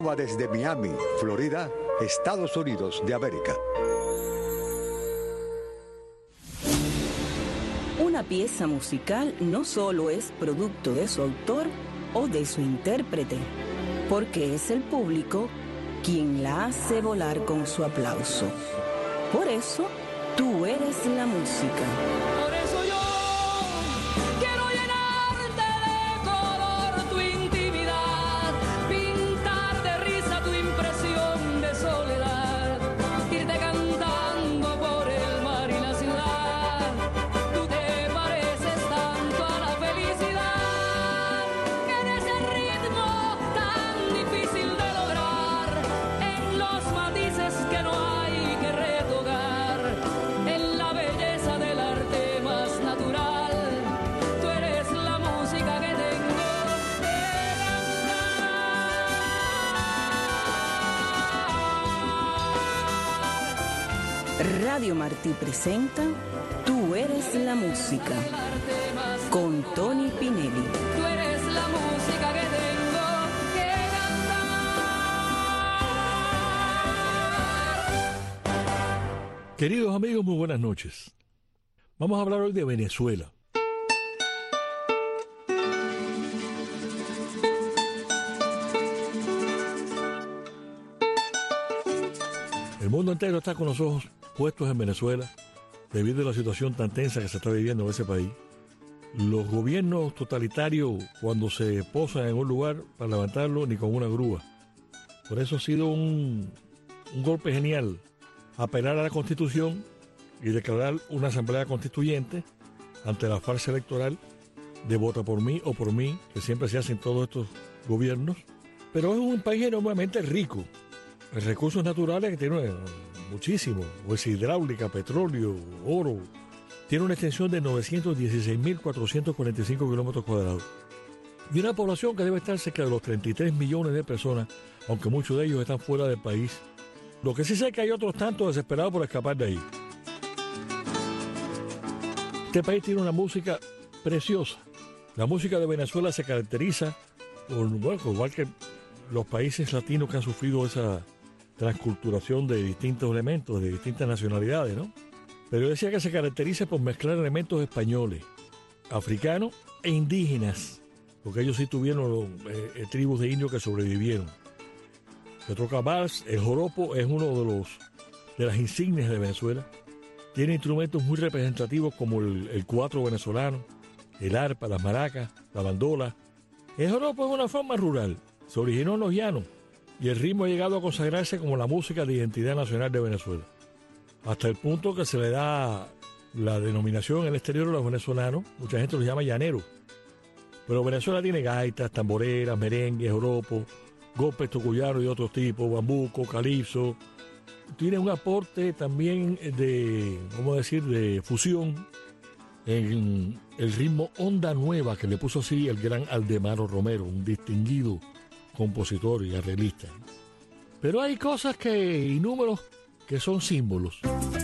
Desde Miami, Florida, Estados Unidos de América. Una pieza musical no solo es producto de su autor o de su intérprete, porque es el público quien la hace volar con su aplauso. Por eso, tú eres la música. Por eso yo quiero llenarte de color tu intimidad, pintar de risa tu impresión de soledad, irte cantando por el mar y la ciudad. Tú te pareces tanto a la felicidad, en ese ritmo tan difícil de lograr, en los matices que no hay que retocar, en la belleza del arte más natural. Tú eres la música que tengo que cantar. Radio Martí presenta Tú eres la música con Tony Pinelli. Tú eres la música que tengo que cantar. Queridos amigos, muy buenas noches. Vamos a hablar hoy de Venezuela. El mundo entero está con los ojos puestos en Venezuela debido a la situación tan tensa que se está viviendo en ese país. Los gobiernos totalitarios, cuando se posan en un lugar para levantarlo, ni con una grúa. Por eso ha sido un golpe genial apelar a la Constitución y declarar una asamblea constituyente ante la farsa electoral de vota por mí o por mí, que siempre se hace en todos estos gobiernos. Pero es un país enormemente rico en recursos naturales, que tiene muchísimo, pues hidráulica, petróleo, oro. Tiene una extensión de 916.445 kilómetros cuadrados. Y una población que debe estar cerca de los 33 millones de personas, aunque muchos de ellos están fuera del país. Lo que sí sé es que hay otros tantos desesperados por escapar de ahí. Este país tiene una música preciosa. La música de Venezuela se caracteriza por, bueno, igual que los países latinos que han sufrido esa transculturación de distintos elementos, de distintas nacionalidades, ¿no? Pero yo decía que se caracteriza por mezclar elementos españoles, africanos e indígenas, porque ellos sí tuvieron tribus de indios que sobrevivieron. Se toca vals, el joropo es uno de las insignias de Venezuela. Tiene instrumentos muy representativos como el cuatro venezolano, el arpa, las maracas, la bandola. El joropo es una forma rural, se originó en los llanos y el ritmo ha llegado a consagrarse como la música de identidad nacional de Venezuela. Hasta el punto que se le da la denominación en el exterior a los venezolanos, mucha gente los llama llaneros. Pero Venezuela tiene gaitas, tamboreras, merengues, joropo, golpes tocuyanos y otros tipos, bambuco, calipso. Tiene un aporte también de, ¿cómo decir?, de fusión en el ritmo Onda Nueva, que le puso así el gran Aldemaro Romero, un distinguido compositor y arreglista. Pero hay cosas y números que son símbolos.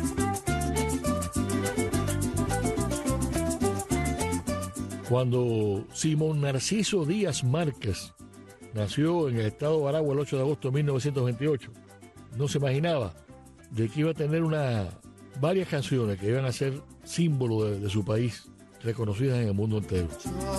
Cuando Simón Narciso Díaz Márquez nació en el estado de Aragua el 8 de agosto de 1928, no se imaginaba de que iba a tener varias canciones que iban a ser símbolo de su país, reconocidas en el mundo entero.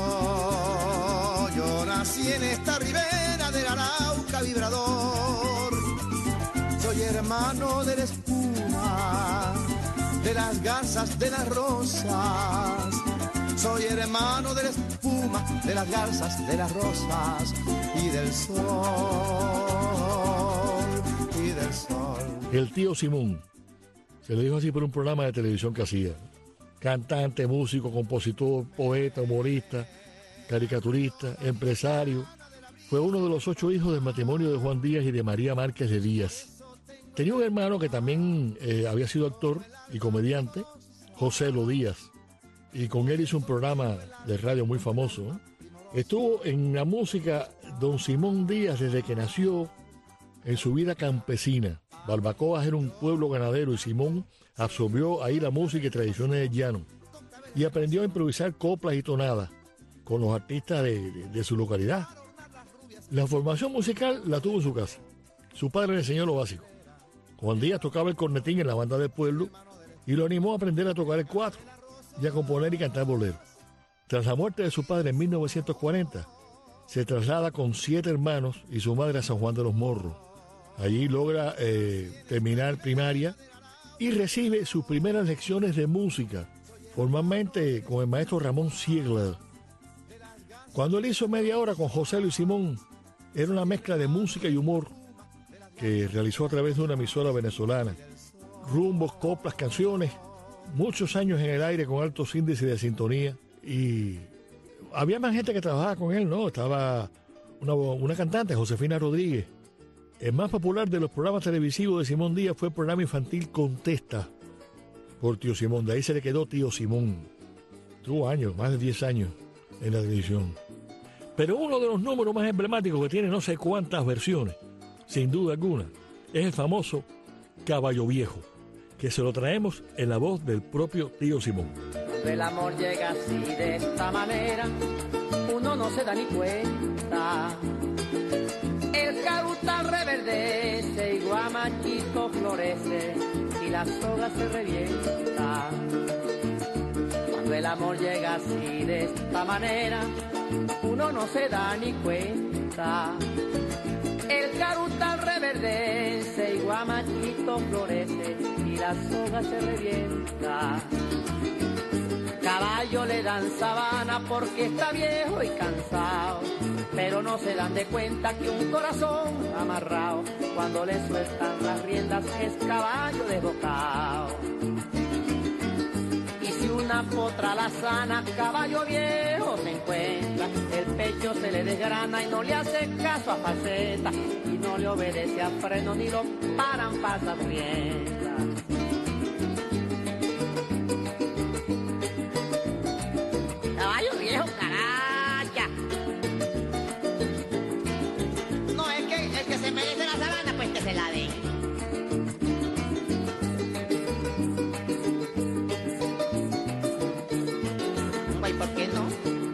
Yo nací en esta ribera del Arauca vibrador, soy hermano de la espuma, de las garzas, de las rosas. Soy hermano de la espuma, de las garzas, de las rosas y del sol, y del sol. El tío Simón, se le dijo así por un programa de televisión que hacía. Cantante, músico, compositor, poeta, humorista, caricaturista, empresario. Fue uno de los 8 hijos del matrimonio de Juan Díaz y de María Márquez de Díaz. Tenía un hermano que también había sido actor y comediante, José Lo Díaz. Y con él hizo un programa de radio muy famoso, ¿no? Estuvo en la música don Simón Díaz desde que nació en su vida campesina. Barbacoas era un pueblo ganadero y Simón absorbió ahí la música y tradiciones del llano. Y aprendió a improvisar coplas y tonadas con los artistas de su localidad. La formación musical la tuvo en su casa. Su padre le enseñó lo básico. Juan Díaz tocaba el cornetín en la banda del pueblo y lo animó a aprender a tocar el cuatro y a componer y cantar bolero. Tras la muerte de su padre en 1940, se traslada con 7 hermanos y su madre a San Juan de los Morros. Allí logra terminar primaria y recibe sus primeras lecciones de música, formalmente con el maestro Ramón Ziegler. Cuando él hizo Media Hora con José Luis Simón, era una mezcla de música y humor que realizó a través de una emisora venezolana. Rumbos, coplas, canciones, muchos años en el aire con altos índices de sintonía. Y había más gente que trabajaba con él, ¿no? Estaba una cantante, Josefina Rodríguez. El más popular de los programas televisivos de Simón Díaz fue el programa infantil Contesta, por Tío Simón. De ahí se le quedó Tío Simón. Tuvo años, más de 10 años en la televisión. Pero uno de los números más emblemáticos que tiene no sé cuántas versiones, sin duda alguna, es el famoso Caballo Viejo, que se lo traemos en la voz del propio Tío Simón. El amor llega así de esta manera, uno no se da ni cuenta. El carutal reverdece y guamachito florece y la soga se revienta. Cuando el amor llega así de esta manera, uno no se da ni cuenta. El carutal reverdece y guamachito florece y la soga se revienta. Caballo le dan sabana porque está viejo y cansado, pero no se dan de cuenta que un corazón amarrado, cuando le sueltan las riendas es caballo desbocado. Y si una potra la sana, caballo viejo se encuentra, el pecho se le desgrana y no le hace caso a faceta, y no le obedece a freno ni lo paran pasas riendas. Caballo viejo, caracha. No, es que el que se merece la sabana, pues que se la den. Pues, ¿por qué no?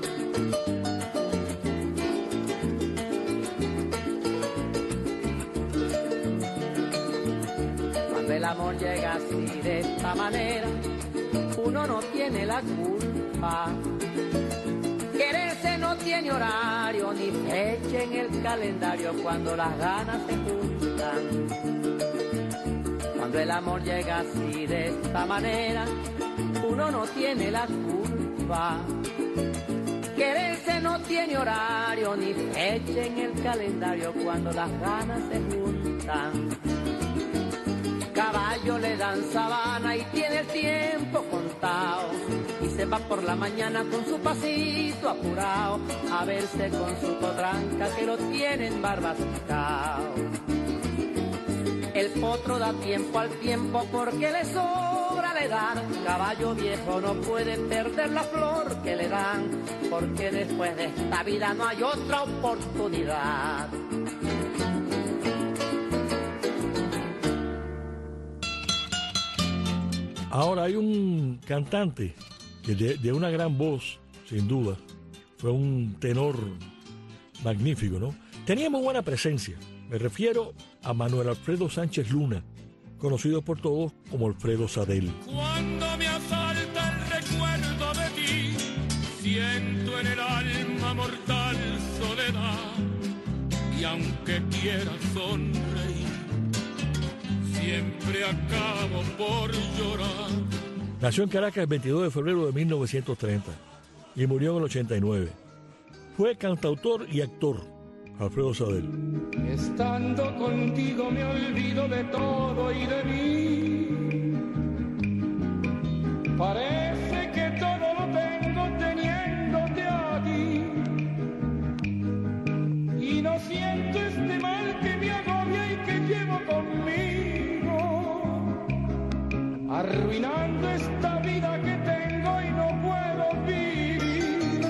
Cuando el amor llega así de esta manera, uno no tiene la culpa. Quererse no tiene horario ni fecha en el calendario cuando las ganas se juntan. Cuando el amor llega así de esta manera, uno no tiene la culpa. Quererse no tiene horario ni fecha en el calendario cuando las ganas se juntan. Caballo le dan sabana y tiene el tiempo contado, y se va por la mañana con su pasito apurado a verse con su potranca que lo tienen barbascao. El potro da tiempo al tiempo porque le sobra la edad. Caballo viejo no puede perder la flor que le dan, porque después de esta vida no hay otra oportunidad. Ahora hay un cantante que de una gran voz, sin duda, fue un tenor magnífico, ¿no? Tenía muy buena presencia. Me refiero a Manuel Alfredo Sánchez Luna, conocido por todos como Alfredo Sadel. Cuando me asalta el recuerdo de ti, siento en el alma mortal soledad, y aunque quiera sonreír, siempre acabo por llorar. Nació en Caracas el 22 de febrero de 1930 y murió en el 89. Fue cantautor y actor, Alfredo Sadel. Estando contigo me olvido de todo y de mí. Parece que todo lo tengo teniéndote a ti. Y no siento este mal que me agobia y que llevo conmigo, arruinando esta vida que tengo y no puedo vivir.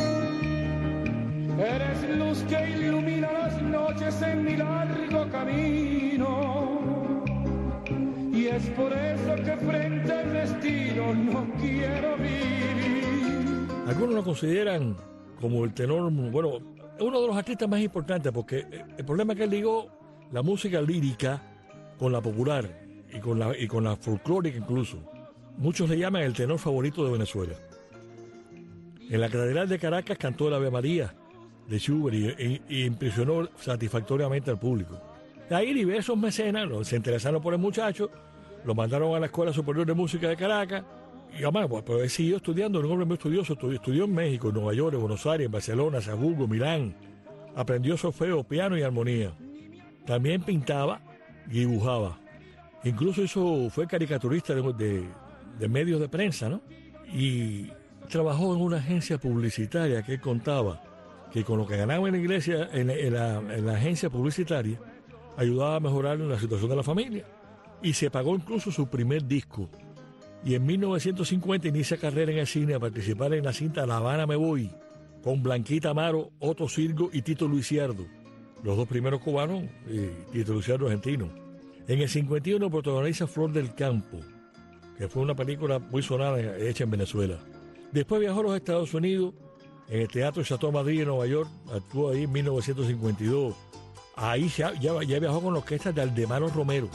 Eres luz que ilumina las noches en mi largo camino, y es por eso que frente al destino no quiero vivir. Algunos lo consideran como el tenor, bueno, es uno de los artistas más importantes porque el problema es que él ligó la música lírica con la popular y con la folclórica incluso. Muchos le llaman el tenor favorito de Venezuela. En la Catedral de Caracas cantó el Ave María de Schubert y impresionó satisfactoriamente al público. De ahí diversos mecenas se interesaron por el muchacho, lo mandaron a la Escuela Superior de Música de Caracas y además, pues él siguió estudiando, era un hombre muy estudioso, estudió en México, en Nueva York, en Buenos Aires, en Barcelona, Salzburgo, Milán. Aprendió solfeo, piano y armonía. También pintaba y dibujaba. Incluso fue caricaturista de medios de prensa, ¿no? Y trabajó en una agencia publicitaria que él contaba que con lo que ganaba en la iglesia, en la agencia publicitaria, ayudaba a mejorar la situación de la familia. Y se pagó incluso su primer disco. Y en 1950 inicia carrera en el cine a participar en la cinta La Habana Me Voy, con Blanquita Amaro, Otto Sirgo y Tito Luisiardo, los dos primeros cubanos y Tito Luisiardo argentino. En el 51 protagoniza Flor del Campo, que fue una película muy sonada hecha en Venezuela. Después viajó a los Estados Unidos, en el Teatro Chateau Madrid en Nueva York, actuó ahí en 1952. Ahí ya viajó con la orquesta de Aldemaro Romero.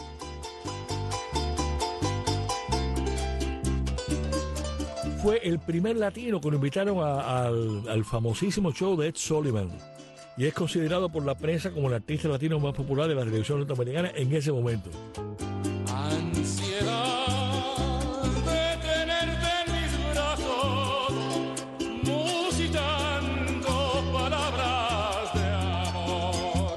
Fue el primer latino que lo invitaron al famosísimo show de Ed Sullivan. Y es considerado por la prensa como el artista latino más popular de la televisión norteamericana en ese momento. Ansiedad de tenerte en mis brazos, musitando palabras de amor.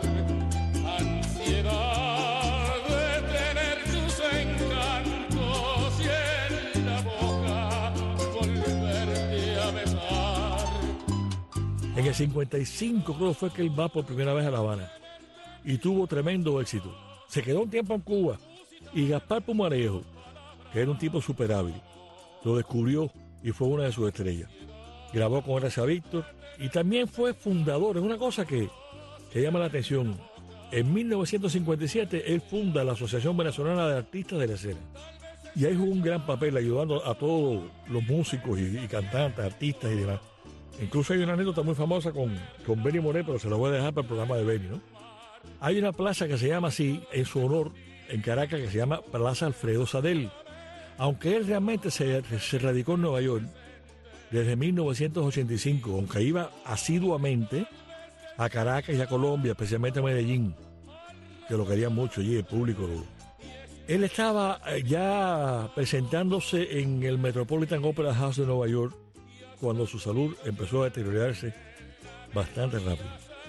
Ansiedad de tener tus encantos y en la boca volverte a besar. En el 55 creo fue que él va por primera vez a La Habana y tuvo tremendo éxito. Se quedó un tiempo en Cuba y Gaspar Pumarejo, que era un tipo súper hábil, lo descubrió y fue una de sus estrellas. Grabó con Gracia Víctor y también fue fundador. Es una cosa que llama la atención. En 1957 él funda la Asociación Venezolana de Artistas de la Escena. Y ahí jugó un gran papel ayudando a todos los músicos y cantantes, artistas y demás. Incluso hay una anécdota muy famosa con Benny Moré, pero se la voy a dejar para el programa de Benny, ¿no? Hay una plaza que se llama así, en su honor, en Caracas, que se llama Plaza Alfredo Sadel. Aunque él realmente se radicó en Nueva York desde 1985, aunque iba asiduamente a Caracas y a Colombia, especialmente a Medellín, que lo querían mucho allí, el público. Él estaba ya presentándose en el Metropolitan Opera House de Nueva York cuando su salud empezó a deteriorarse bastante rápido.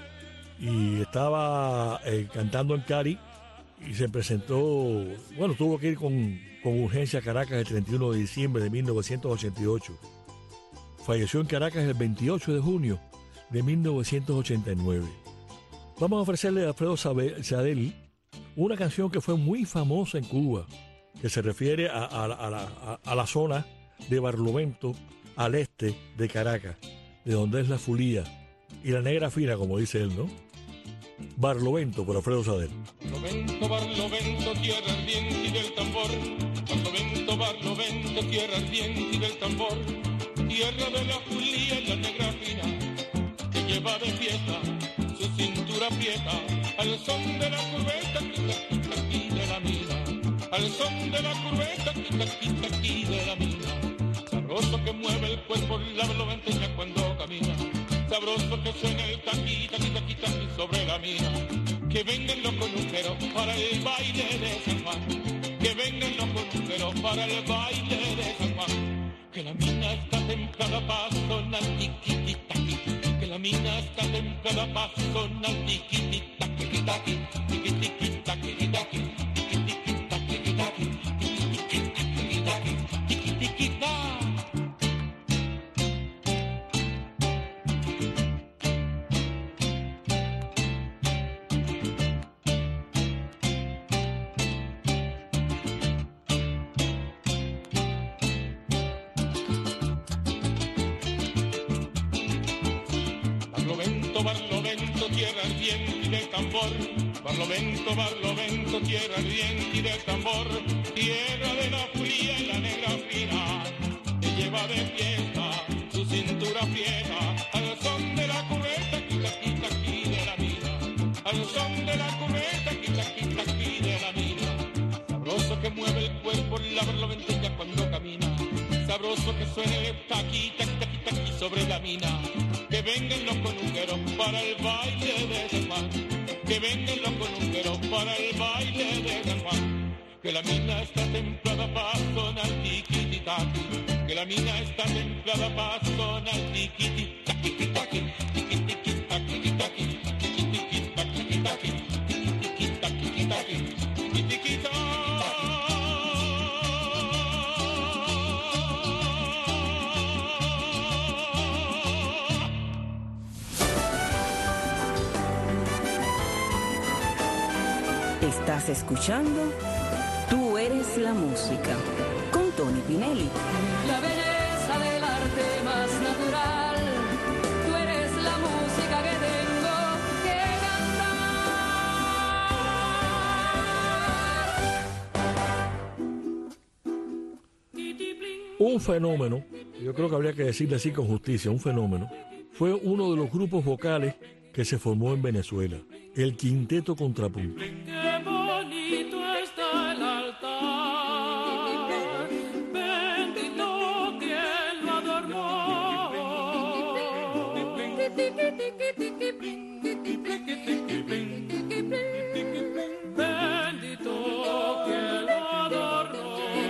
Y estaba cantando en Cari y se presentó, bueno, tuvo que ir con urgencia a Caracas el 31 de diciembre de 1988. Falleció en Caracas el 28 de junio de 1989. Vamos a ofrecerle a Alfredo Sadel una canción que fue muy famosa en Cuba, que se refiere a la zona de Barlovento, al este de Caracas, de donde es la Fulía y la Negra Fina, como dice él, ¿no? Barlovento, por Alfredo Sadel. Barlovento, Barlovento, tierra ardiente y del tambor. Barlovento, Barlovento, tierra ardiente y del tambor. Tierra de la Fulía y la Negra Fina, que lleva de fiesta su cintura aprieta, al son de la curveta, aquí de la mina, al son de la curveta, aquí de la mina. Sabroso que mueve el cuerpo la barloventeña cuando camina, sabroso que suena el taqui, taqui, taqui, taqui sobre la mina. Que vengan los columberos para el baile de San Juan, que vengan los columberos para el baile de San Juan. Que la mina está templada para sonar tiqui, taqui, que la mina está templada para sonar tiqui, taqui, taqui, tiqui, tiqui, taqui, taqui. Barlovento, tierra ardiente y del tambor. Barlovento, Barlovento, tierra ardiente y del tambor. Tierra de la Fulía y la Negra Fina, que lleva de fiesta su cintura fiera, al son de la cubeta, quita, quita, rumberos para el baile de San Juan. Que la mina está templada para sonar tiquititaqui, que la mina está templada para sonar tiquititaqui, tiquitaqui, tiquititaqui, tiquitaqui, tiquititaqui, tiquitaqui, tiquitaqui. Estás escuchando Tú eres la música, con Tony Pinelli. La belleza del arte más natural, tú eres la música que tengo que cantar. Un fenómeno, yo creo que habría que decirle así con justicia, un fenómeno, fue uno de los grupos vocales que se formó en Venezuela, el Quinteto Contrapunto. Qué bonito está el altar, bendito quien lo adornó. Bendito quien lo adornó.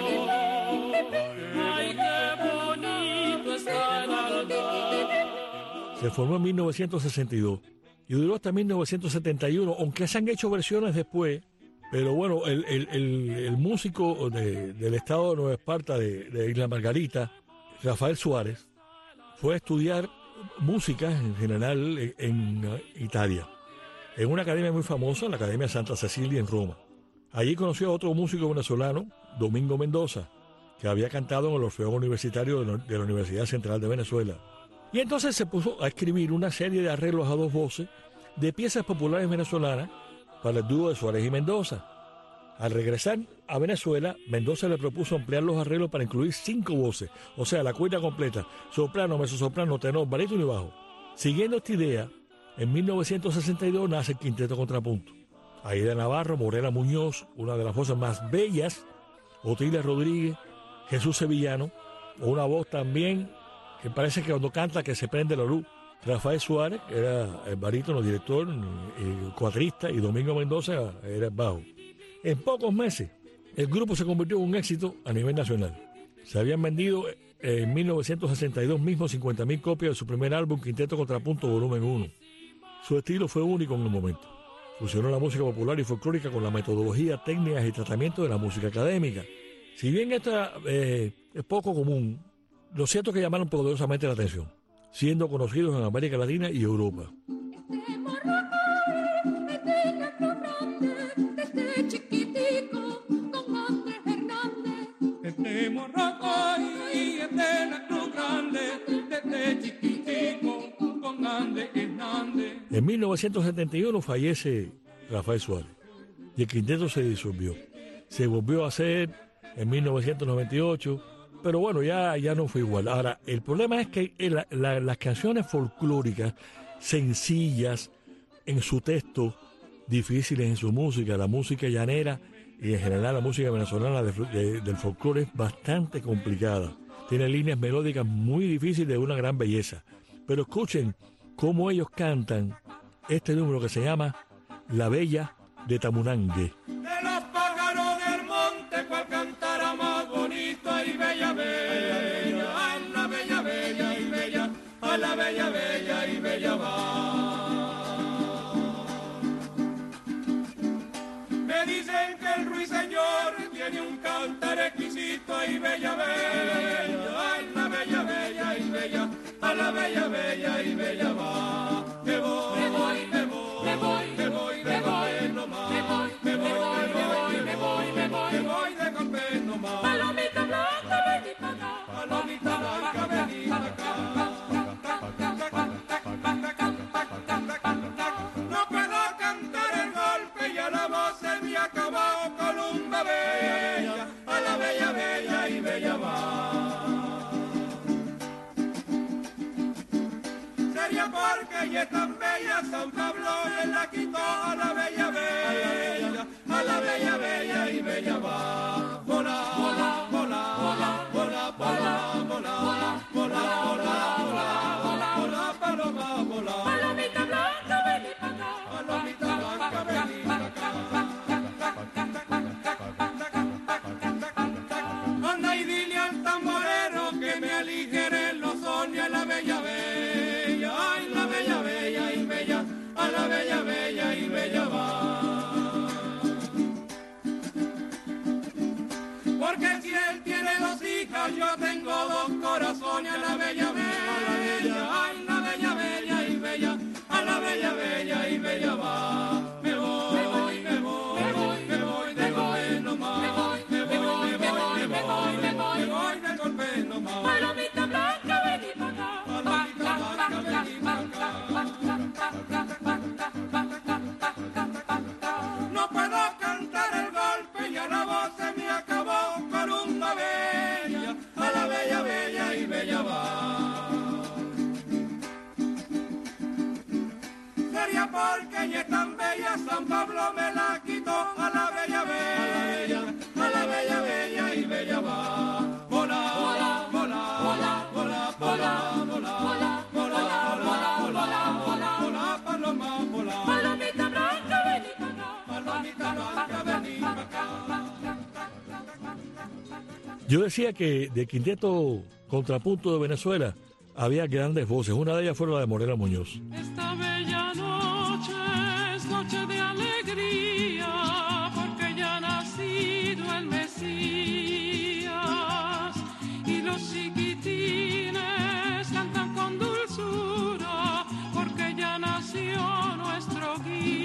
Ay, qué bonito está el altar. Se formó en 1962 y duró hasta 1971, aunque se han hecho versiones después. Pero bueno, el músico del estado de Nueva Esparta, de Isla Margarita, Rafael Suárez, fue a estudiar música en general en Italia, en una academia muy famosa, la Academia Santa Cecilia en Roma. Allí conoció a otro músico venezolano, Domingo Mendoza, que había cantado en el Orfeón Universitario de la Universidad Central de Venezuela. Y entonces se puso a escribir una serie de arreglos a dos voces de piezas populares venezolanas para el dúo de Suárez y Mendoza. Al regresar a Venezuela, Mendoza le propuso ampliar los arreglos para incluir 5 voces, o sea, la cuerda completa, soprano, mezzosoprano, tenor, barítono y bajo. Siguiendo esta idea, en 1962 nace el Quinteto Contrapunto. Aida Navarro, Morena Muñoz, una de las voces más bellas, Otilia Rodríguez, Jesús Sevillano, una voz también que parece que cuando canta que se prende la luz, Rafael Suárez, que era el barítono, director, cuatrista, y Domingo Mendoza era el bajo. En pocos meses, el grupo se convirtió en un éxito a nivel nacional. Se habían vendido en 1962 mismo 50.000 copias de su primer álbum, Quinteto Contrapunto Volumen 1. Su estilo fue único en el momento. Fusionó la música popular y folclórica con la metodología, técnicas y tratamiento de la música académica. Si bien esta es poco común, lo cierto es que llamaron poderosamente la atención, siendo conocidos en América Latina y Europa. En 1971 fallece Rafael Suárez y el quinteto se disolvió. Se volvió a hacer en 1998, pero bueno, ya no fue igual. Ahora, el problema es que las canciones folclóricas, sencillas en su texto, difíciles en su música, la música llanera y en general la música venezolana del folclore es bastante complicada. Tiene líneas melódicas muy difíciles de una gran belleza. Pero escuchen cómo ellos cantan este número que se llama La Bella de Tamunangue. De los pájaros del monte, cual cantara más bonito, ay bella, bella, ay la bella, bella y bella, ay la bella, bella y bella va. Me dicen que el ruiseñor tiene un cantar exquisito, ay bella, bella, ay la bella, bella y bella, ay la bella, bella y bella va. Me voy, me voy, me voy, me voy, me voy, me voy, no más. Me voy, me voy, me voy, me voy, me voy, me voy de Campé no más. Palomita blanca, vení para acá. Palomita blanca, vení para acá. No puedo cantar el golpe y a la voz se me acabó. Columba bella, a la bella, bella y bella va. Sería porque ella es tan bella, San Pablo le la quitó a la bella, bella, a la bella, bella y bella va. Volá, volá, volá, volá, volá, volá, volá, volá, volá, volá, volá, paloma, volá. Palomita blanca, vení para acá. Palomita blanca, vení para acá. tengo dos corazones, a la bella bella, ay, la bella bella y bella, a la bella bella y bella va. Me voy, me voy, me voy, me voy, me voy de golpe nomás. Me voy, me voy, me voy, me voy, me voy, me voy de golpe nomás. Palomita blanca, vení pa' acá. Palomita blanca, vení pa' acá. No puedo cantar el golpe, ya la voz se me acabó con una bella, a la bella bella y bella va. Sería porque ella es tan bella, San Pablo me la quitó, a la bella bella, a la bella bella y bella va. Vola, vola, vola, vola, vola, vola, vola, vola, vola, vola, vola, vola, paloma, vola. Palomita blanca, vení pa' acá. Palomita blanca, vení pa' acá. Yo decía que de Quinteto Contrapunto de Venezuela había grandes voces. Una de ellas fue la de Morela Muñoz. Esta bella noche es noche de alegría, porque ya ha nacido el Mesías, y los chiquitines cantan con dulzura, porque ya nació nuestro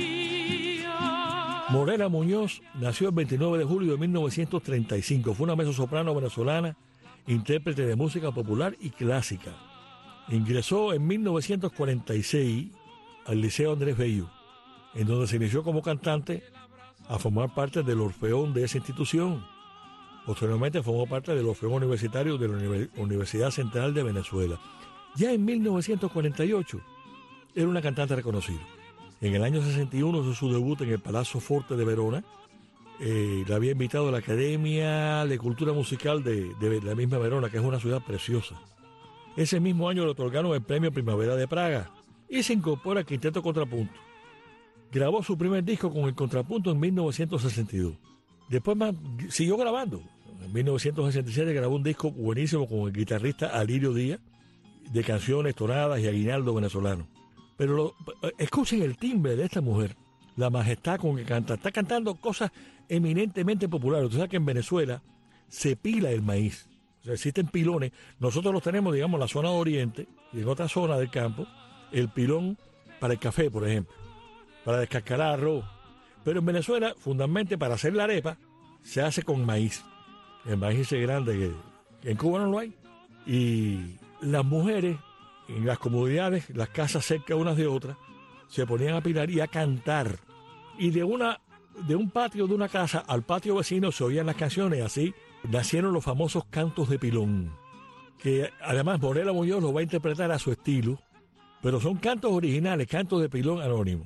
guía. Morela Muñoz nació el 29 de julio de 1935. Fue una mezzosoprano venezolana, intérprete de música popular y clásica. Ingresó en 1946 al Liceo Andrés Bello, en donde se inició como cantante a formar parte del Orfeón de esa institución. Posteriormente formó parte del Orfeón Universitario de la Universidad Central de Venezuela. Ya en 1948 era una cantante reconocida. En el año 61 hizo su debut en el Palazzo Forte de Verona. La había invitado a la Academia de Cultura Musical de la misma Verona, que es una ciudad preciosa. Ese mismo año le otorgaron el Premio Primavera de Praga y se incorpora al Quinteto Contrapunto. Grabó su primer disco con el Contrapunto en 1962. Después siguió grabando. En 1967 grabó un disco buenísimo con el guitarrista Alirio Díaz, de canciones, tonadas y aguinaldo venezolano. Pero escuchen el timbre de esta mujer, la majestad con que canta. Está cantando cosas eminentemente populares. Tú sabes que en Venezuela se pila el maíz. O sea, existen pilones. Nosotros los tenemos, digamos, en la zona de Oriente y en otra zona del campo. El pilón para el café, por ejemplo, para descascarar arroz. Pero en Venezuela, fundamentalmente, para hacer la arepa, se hace con maíz. El maíz ese grande que en Cuba no lo hay. Y las mujeres, en las comunidades, las casas cerca unas de otras, se ponían a pilar y a cantar. Y de un patio de una casa al patio vecino se oían las canciones. Así nacieron los famosos cantos de pilón, que además Morela Muñoz lo va a interpretar a su estilo, pero son cantos originales, cantos de pilón anónimo.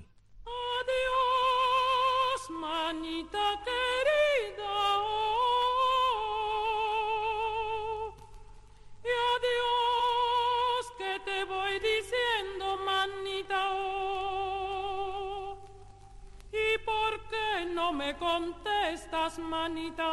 Adiós, manita querida, y adiós, que te voy diciendo, manita, y por qué no me contestas, manita.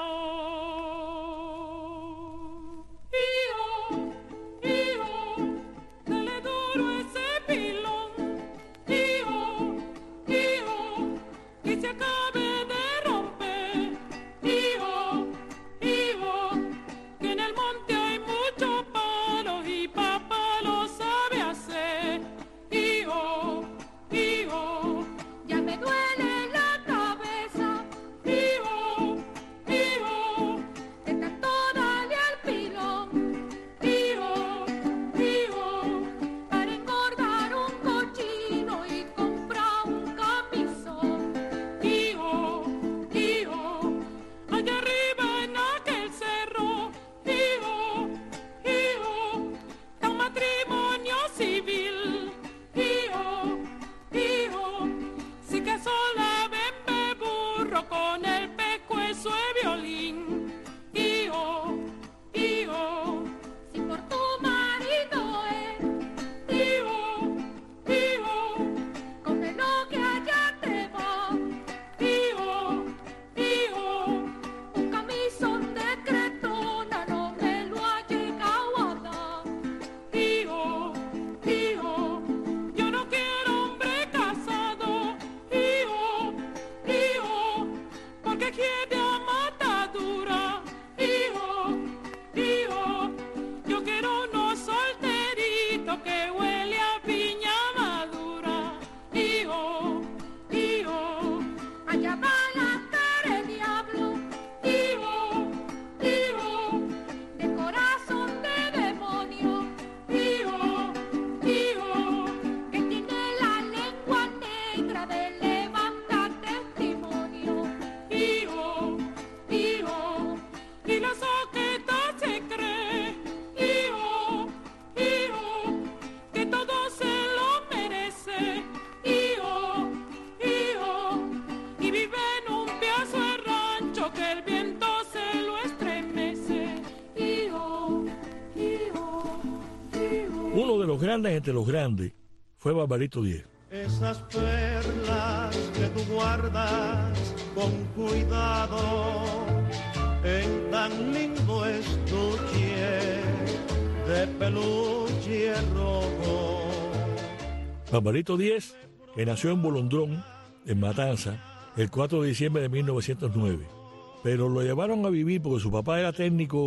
grandes entre los grandes fue Barbarito Díez. Esas perlas que tú guardas con cuidado en tan lindo estuche de peluche rojo. Barbarito Díez, que nació en Bolondrón, en Matanza, el 4 de diciembre de 1909. Pero lo llevaron a vivir porque su papá era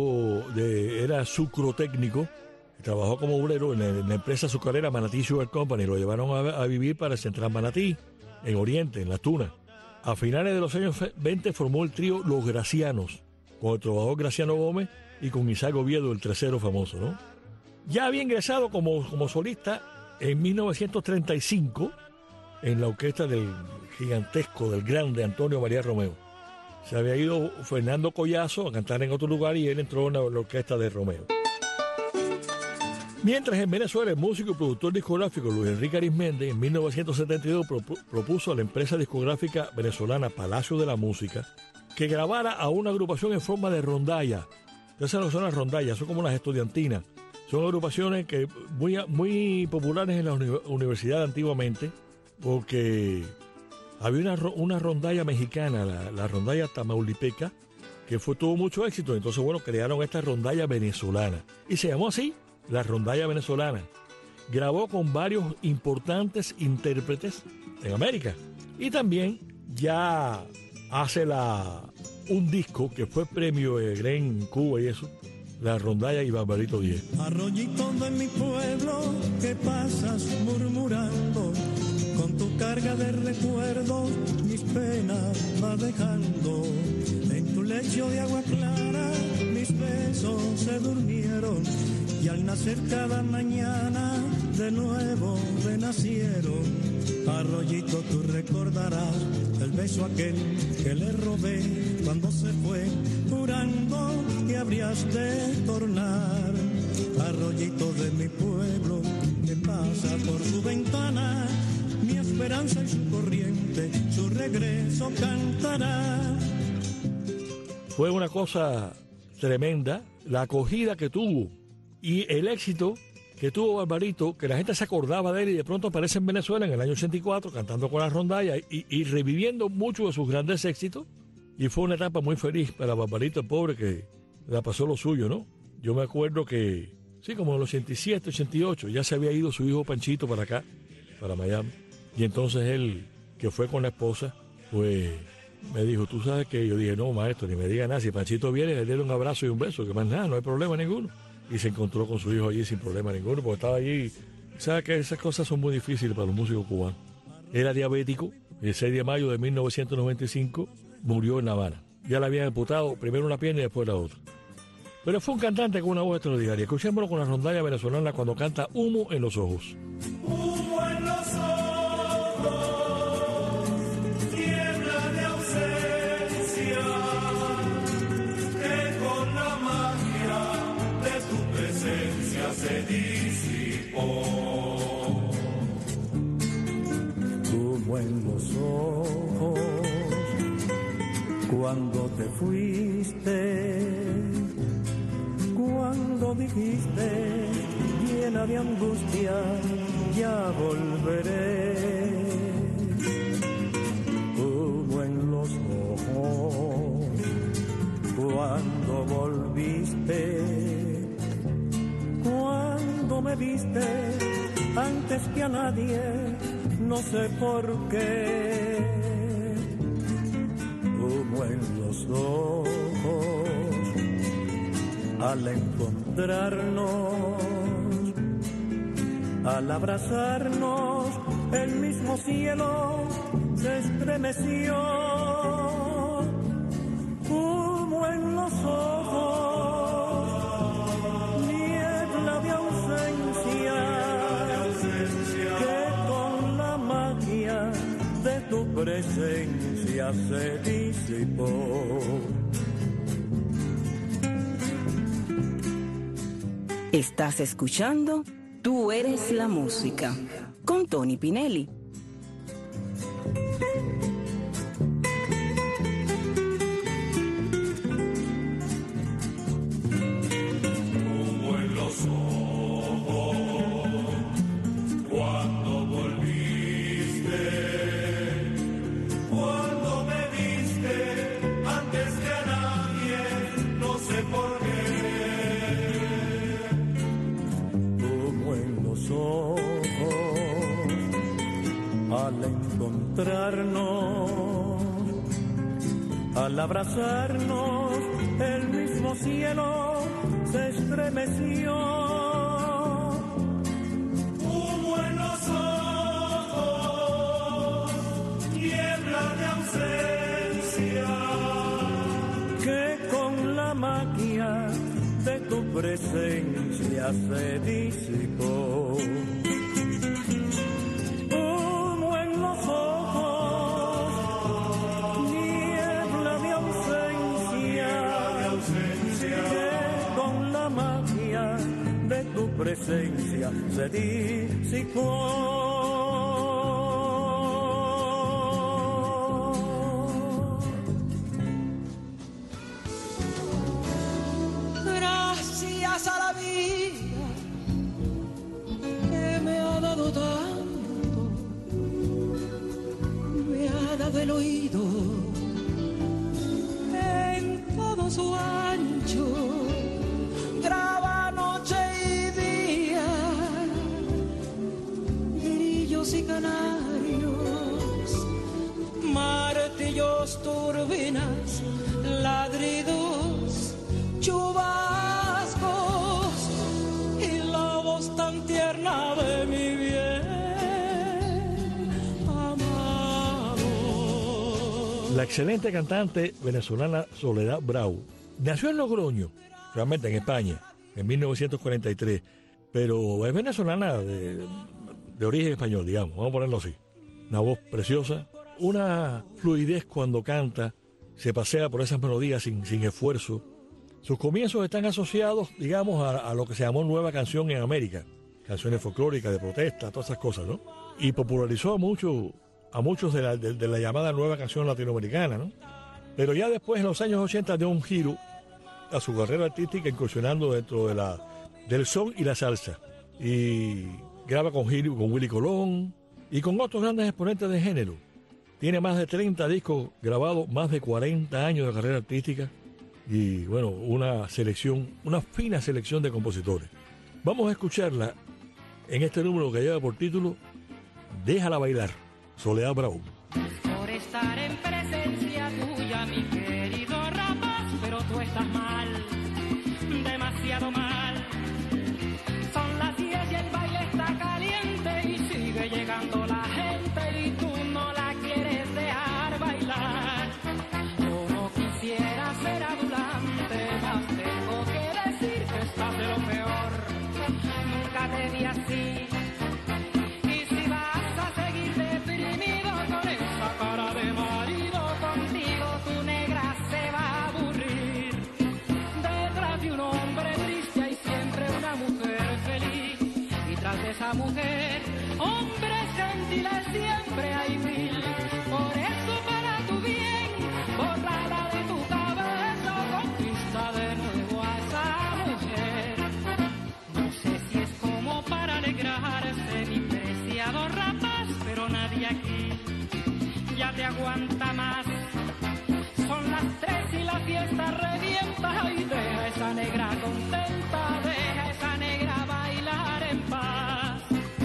era sucrotécnico, trabajó como obrero en la empresa azucarera Manatí Sugar Company. Lo llevaron a vivir para el Central Manatí, en Oriente, en Las Tunas. A finales de los años 20 formó el trío Los Gracianos, con el trovador Graciano Gómez y con Isaac Oviedo, el tercero famoso, ¿no? Ya había ingresado como solista en 1935 en la orquesta del gigantesco, del grande Antonio María Romeo. Se había ido Fernando Collazo a cantar en otro lugar y él entró en la orquesta de Romeo. Mientras en Venezuela, el músico y productor discográfico Luis Enrique Arizmendi en 1972 propuso a la empresa discográfica venezolana Palacio de la Música que grabara a una agrupación en forma de rondalla. Esas no son las rondallas, son como las estudiantinas. Son agrupaciones que muy populares en la universidad antiguamente, porque había una rondalla mexicana, la rondalla tamaulipeca, que tuvo mucho éxito. Entonces, bueno, crearon esta rondalla venezolana. Y se llamó así, la rondalla venezolana. Grabó con varios importantes intérpretes en América. Y también ya hace un disco que fue premio Gren en Cuba y eso, la rondalla y Barbarito Díez. Arroyito de mi pueblo, que pasas murmurando, con tu carga de recuerdos, mis penas va dejando. En tu lecho de agua clara, mis besos se durmieron, y al nacer cada mañana, de nuevo renacieron. Arroyito, tú recordarás el beso aquel que le robé cuando se fue, jurando que habrías de tornar. Arroyito de mi pueblo, que pasa por su ventana, mi esperanza y su corriente, su regreso cantará. Fue una cosa tremenda la acogida que tuvo y el éxito que tuvo Barbarito, que la gente se acordaba de él y de pronto aparece en Venezuela en el año 84 cantando con la rondalla y reviviendo muchos de sus grandes éxitos. Y fue una etapa muy feliz para Barbarito, el pobre, que la pasó lo suyo, ¿no? Yo me acuerdo que, sí, como en los 87, 88, ya se había ido su hijo Panchito para acá, para Miami. Y entonces él, que fue con la esposa, pues me dijo, tú sabes que yo dije, no, maestro, ni me diga nada, si Panchito viene, le doy un abrazo y un beso, que más nada, no hay problema ninguno. Y se encontró con su hijo allí sin problema ninguno, porque estaba allí. ¿Sabes que esas cosas son muy difíciles para los músicos cubanos? Era diabético, el 6 de mayo de 1995 murió en La Habana. Ya le habían amputado primero una pierna y después la otra. Pero fue un cantante con una voz extraordinaria. Escuchémoslo con la rondalla venezolana cuando canta Humo en los ojos. Humo en los ojos, tiembla de ausencia, que con la magia de tu presencia se disipó. Humo en los ojos, cuando te fuiste, cuando dijiste, llena de angustia, ya volveré. Humo en los ojos, cuando volviste, cuando me viste, antes que a nadie, no sé por qué. Humo en los ojos, al encontrarnos, al abrazarnos, el mismo cielo se estremeció. Humo en los ojos, niebla de ausencia, que con la magia de tu presencia se disipó. Estás escuchando Tú eres la música con Tony Pinelli. Humo en los ojos, Al abrazarnos, el mismo cielo se estremeció. Humo en los ojos, niebla de ausencia, que con la magia de tu presencia se disipó. Humo en los ojos, niebla de ausencia, que con la magia de tu presencia se disipó. Gracias a la vida que me ha dado tanto, me ha dado el oído en todo su ancho, graba noche y día, grillos y canarios, martillos, turbinas, ladridos, chubascos y la voz tan tierna de mi bien amado. La excelente cantante venezolana Soledad Bravo nació en Logroño, realmente en España, en 1943, pero es venezolana de origen español, digamos, vamos a ponerlo así. Una voz preciosa, una fluidez cuando canta, se pasea por esas melodías sin esfuerzo. Sus comienzos están asociados, digamos, a lo que se llamó nueva canción en América, canciones folclóricas, de protesta, todas esas cosas, ¿no? Y popularizó a muchos de la llamada nueva canción latinoamericana, ¿no? Pero ya después, en los años 80, dio un giro a su carrera artística, incursionando dentro del son y la salsa. Y graba con Willy Colón y con otros grandes exponentes de género. Tiene más de 30 discos grabados, más de 40 años de carrera artística. Y bueno, una fina selección de compositores. Vamos a escucharla en este número que lleva por título Déjala bailar, Soledad Bravo. Por estar en presencia tuya, mi querido rapaz, pero tú estás mal, demasiado mal. Son las 10 y el baile está caliente y sigue llegando la gente y tú no la quieres dejar bailar. Yo no quisiera ser adulante, mas tengo que decir que estás de lo peor. Nunca te vi así. Y si vas a seguir deprimido con esa cara de marido, contigo tu negra se va a aburrir. Detrás de un hombre triste hay siempre una mujer feliz. Y tras de esa mujer, hombres gentiles siempre hay mil. Por eso para tu bien, bórrala de tu cabeza, conquista de nuevo a esa mujer. No sé si es como para alegrarse, mi preciado rapaz, pero nadie aquí ya te aguanta más. Son las 3 y la fiesta revienta y deja a esa negra contenta, deja a esa negra bailar en paz.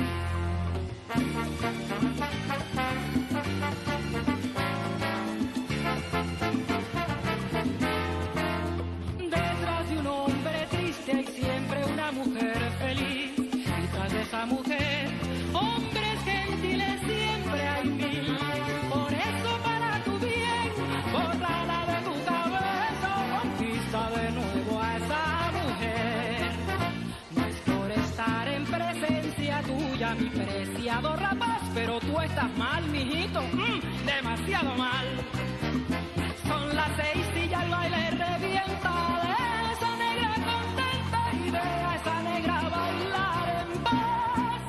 Detrás de un hombre triste hay siempre una mujer feliz. Y tras de esa mujer, hombres gentiles siempre hay mil. Por eso para tu bien, bórrala de tu cabeza, conquista de nuevo a esa mujer. No es por estar en presencia tuya, mi preciado rapaz, pero tú estás mal, mijito, demasiado mal. Son las 6 y ya el baile revienta, de esa negra contenta y de esa negra bailar en paz.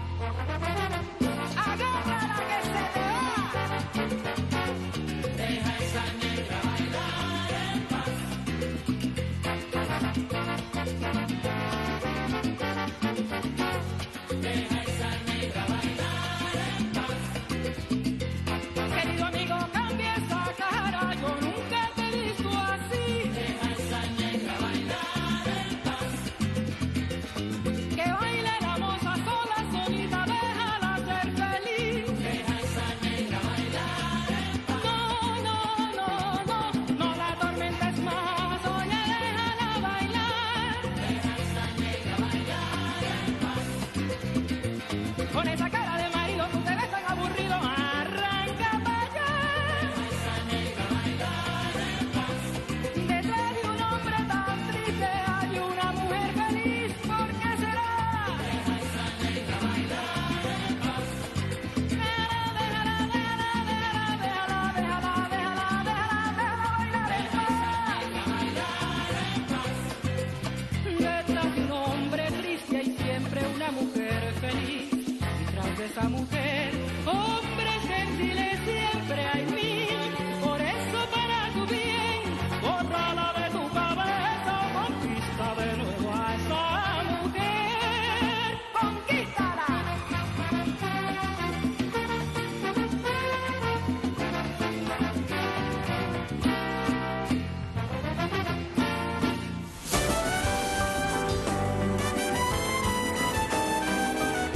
Agárrala que se te va. Deja esa negra bailar en paz. Deja esa negra bailar en paz. Querido amigo, cambia esa cara, yo nunca te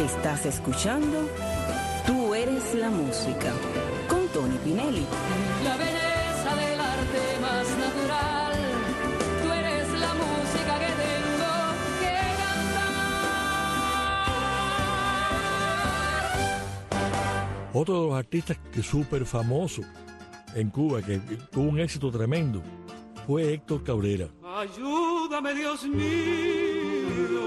Estás escuchando Tú eres la música con Tony Pinelli. La belleza del arte más natural. Tú eres la música que tengo que cantar. Otro de los artistas que es súper famoso en Cuba, que tuvo un éxito tremendo, fue Héctor Cabrera. Ayúdame, Dios mío,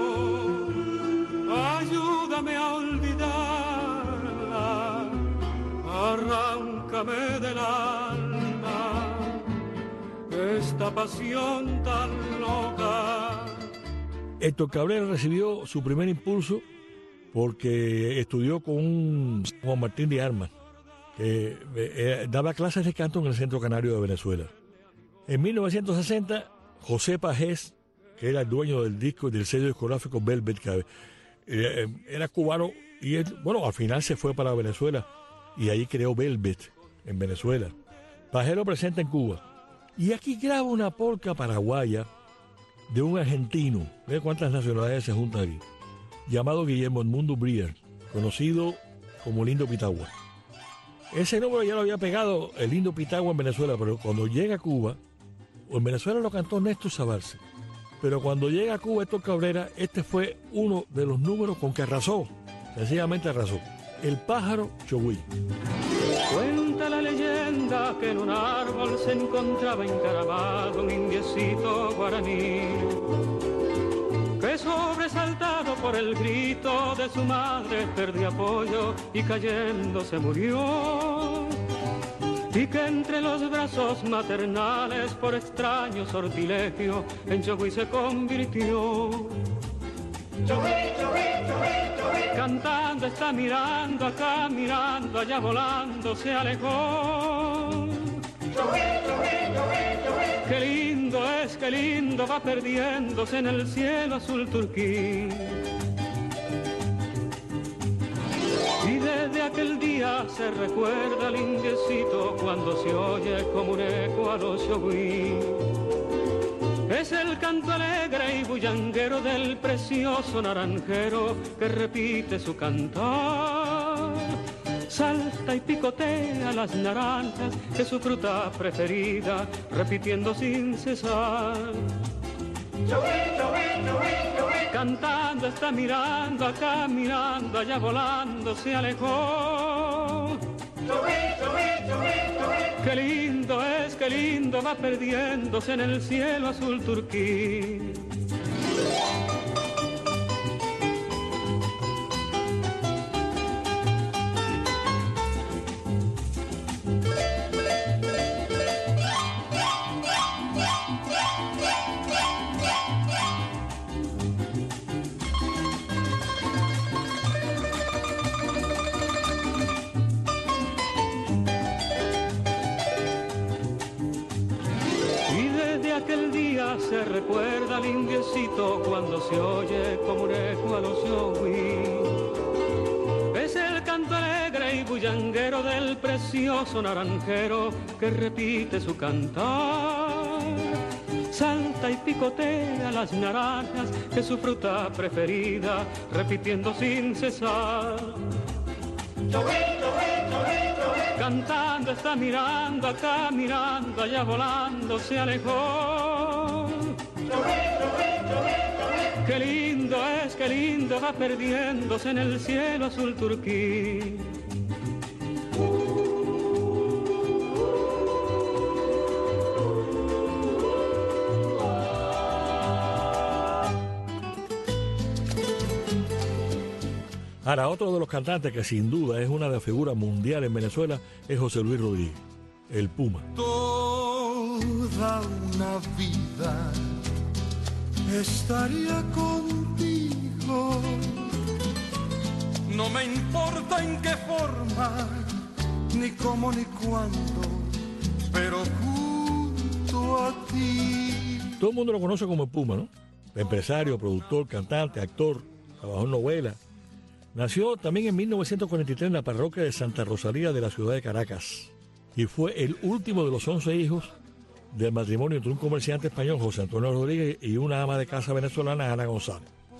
ayúdame a olvidarla, arráncame del alma esta pasión tan loca. Héctor Cabrera recibió su primer impulso porque estudió con Juan Martín de Armas, que daba clases de canto en el Centro Canario de Venezuela. En 1960, José Pajés, que era el dueño del disco y del sello discográfico Velvet, que era cubano, y él, bueno, al final se fue para Venezuela y ahí creó Velvet en Venezuela. Pajés lo presenta en Cuba y aquí graba una polca paraguaya de un argentino, ve cuántas nacionalidades se juntan aquí, llamado Guillermo Edmundo Brier, conocido como Lindo Pitagua. Ese número ya lo había pegado el Lindo Pitagua en Venezuela, pero cuando llega a Cuba, en Venezuela lo cantó Néstor Sabarce, pero cuando llega a Cuba Héctor Cabrera, este fue uno de los números con que arrasó, sencillamente arrasó, El pájaro Chogüí. Cuenta la leyenda que en un árbol se encontraba encaramado un indiecito guaraní, que sobresaltado por el grito de su madre perdió apoyo y cayendo se murió, y que entre los brazos maternales por extraño sortilegio en Chogüí se convirtió. Cantando está mirando acá, mirando allá, volando se alejó. Qué lindo es, qué lindo va perdiéndose en el cielo azul turquí. Y desde aquel día se recuerda el indiecito cuando se oye como un eco a los Chogüí. Es el canto alegre y bullanguero del precioso naranjero que repite su cantar. Salta y picotea las naranjas, que es su fruta preferida, repitiendo sin cesar. Cantando está mirando acá, mirando allá, volando se alejó. Qué lindo es, qué lindo va perdiéndose en el cielo azul turquí. Se recuerda al indiecito cuando se oye como un eco a los Chogüí. Es el canto alegre y bullanguero del precioso naranjero que repite su cantar. Salta y picotea las naranjas, que es su fruta preferida, repitiendo sin cesar. Cantando está mirando acá, mirando allá, volando se alejó. Qué lindo es, qué lindo va perdiéndose en el cielo azul turquí. Ahora, otro de los cantantes que sin duda es una de las figuras mundiales en Venezuela es José Luis Rodríguez, el Puma. Toda una vida estaría contigo, no me importa en qué forma, ni cómo ni cuándo, pero junto a ti. Todo el mundo lo conoce como el Puma, ¿no? Empresario, productor, cantante, actor, trabajó en novelas. Nació también en 1943 en la parroquia de Santa Rosalía de la ciudad de Caracas y fue el último de los 11 hijos del matrimonio entre un comerciante español, José Antonio Rodríguez, y una ama de casa venezolana, Ana González.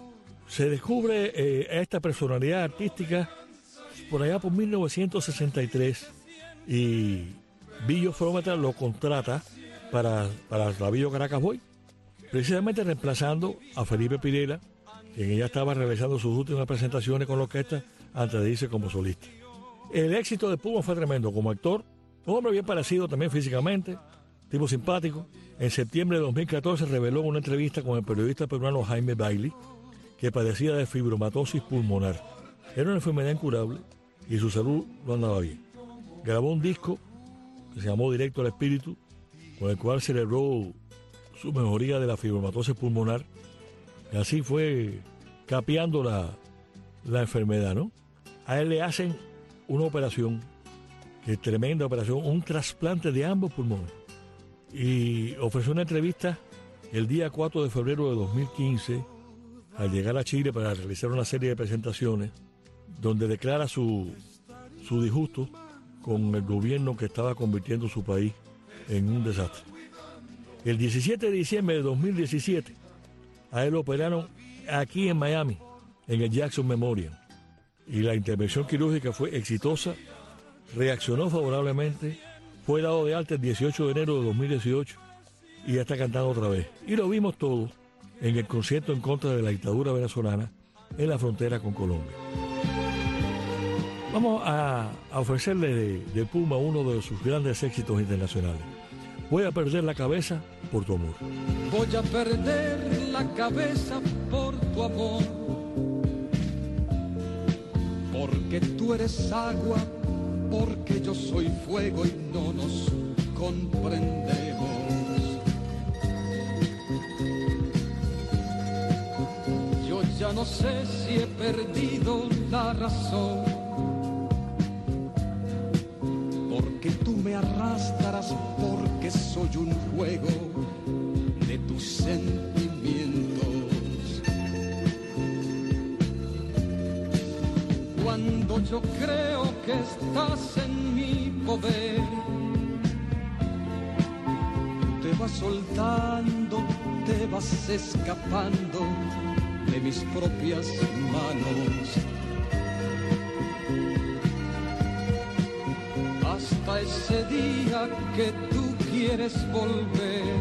Se descubre esta personalidad artística por allá por 1963 y Billo Frometa lo contrata para la Billo Caracas Boys, precisamente reemplazando a Felipe Pirela, quien ya estaba realizando sus últimas presentaciones con la orquesta antes de irse como solista. El éxito de Puma fue tremendo como actor, un hombre bien parecido también físicamente, tipo simpático. En septiembre de 2014 reveló en una entrevista con el periodista peruano Jaime Bailey que padecía de fibromatosis pulmonar. Era una enfermedad incurable y su salud no andaba bien. Grabó un disco que se llamó Directo al Espíritu, con el cual celebró su mejoría de la fibromatosis pulmonar. Y así fue capeando la enfermedad, ¿no? A él le hacen una operación, que es tremenda operación, un trasplante de ambos pulmones. Y ofreció una entrevista el día 4 de febrero de 2015, al llegar a Chile para realizar una serie de presentaciones, donde declara su disgusto con el gobierno que estaba convirtiendo su país en un desastre. El 17 de diciembre de 2017, a él lo operaron aquí en Miami, en el Jackson Memorial. Y la intervención quirúrgica fue exitosa, reaccionó favorablemente, fue dado de alta el 18 de enero de 2018 y ya está cantando otra vez. Y lo vimos todo en el concierto en contra de la dictadura venezolana en la frontera con Colombia. Vamos a ofrecerle de Puma uno de sus grandes éxitos internacionales. Voy a perder la cabeza por tu amor. Voy a perder la cabeza por tu amor, porque tú eres agua, porque yo soy fuego y no nos comprendemos. Yo ya no sé si he perdido la razón, porque tú me arrastras, porque soy un juego de tus sentimientos. Cuando yo creo que estás en mi poder, te vas soltando, te vas escapando de mis propias manos. Hasta ese día que tú quieres volver